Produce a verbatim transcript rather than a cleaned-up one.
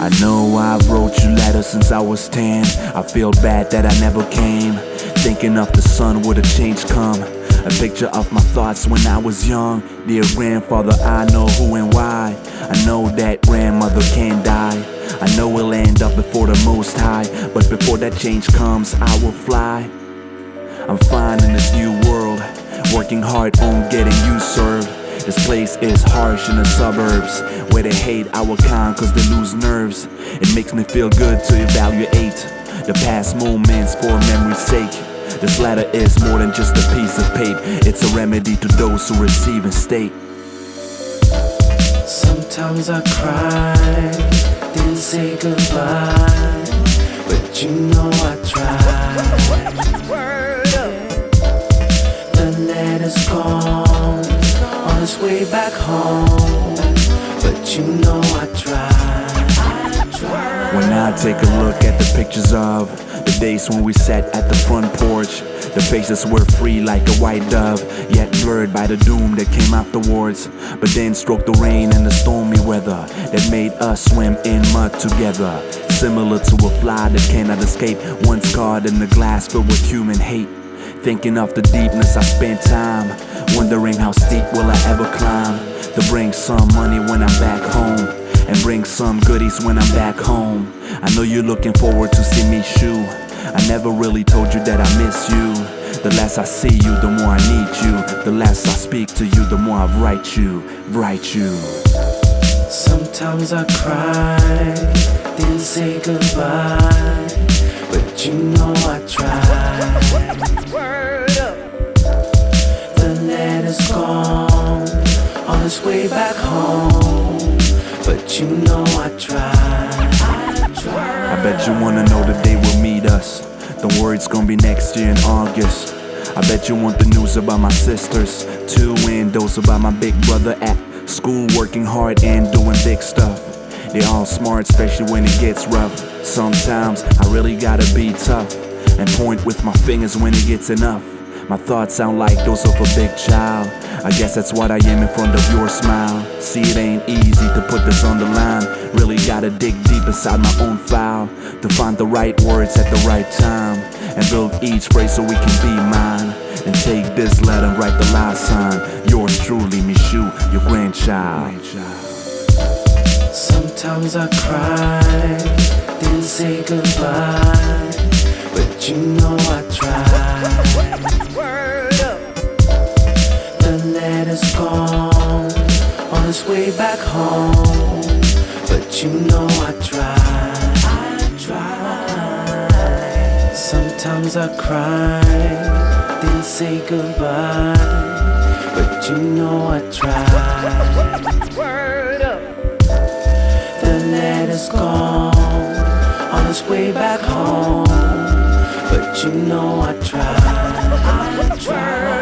I know I wrote you letters since I was ten. I feel bad that I never came, thinking of the sun where the change come. A picture of my thoughts when I was young. Dear grandfather, I know who and why. I know that grandmother can't die. I know we'll end up before the Most High, but before that change comes, I will fly. I'm fine in this new world, working hard on getting you served. This place is harsh in the suburbs, where they hate our kind cause they lose nerves. It makes me feel good to evaluate the past moments for memory's sake. This letter is more than just a piece of paper. It's a remedy to those who receive and state. Sometimes I cry, didn't say goodbye, but you know I tried. The letter's gone, on its way back home, but you know I tried. When I take a look at the pictures of the days when we sat at the front porch, the faces were free like a white dove, yet blurred by the doom that came afterwards. But then struck the rain and the stormy weather that made us swim in mud together, similar to a fly that cannot escape, once caught in the glass filled with human hate. Thinking of the deepness I spent time, wondering how steep will I ever climb, to bring some money when I'm back home, and bring some goodies when I'm back home. I know you're looking forward to see me shoe. I never really told you that I miss you. The less I see you, the more I need you. The less I speak to you, the more I write you, write you. Sometimes I cry, didn't say goodbye, but you know I tried. The letter's gone, on its way back home, but you know I tried. I bet you wanna know the day we'll meet us. The word's gonna be next year in August. I bet you want the news about my sisters, two windows about my big brother at school, working hard and doing big stuff. They all smart, especially when it gets rough. Sometimes I really gotta be tough and point with my fingers when it gets enough. My thoughts sound like those of a big child. I guess that's what I am in front of your smile. See, it ain't easy to put this on the line. Really gotta dig deep inside my own file to find the right words at the right time, and build each phrase so we can be mine. And take this letter and write the last sign. Yours truly, Mishu, your grandchild. Sometimes I cry, didn't say goodbye, but you know I tried. The letter's gone, on its way back home, but you know I tried. Sometimes I cry, didn't say goodbye, but you know I tried. The letter's gone, on its way back home, but you know I tried.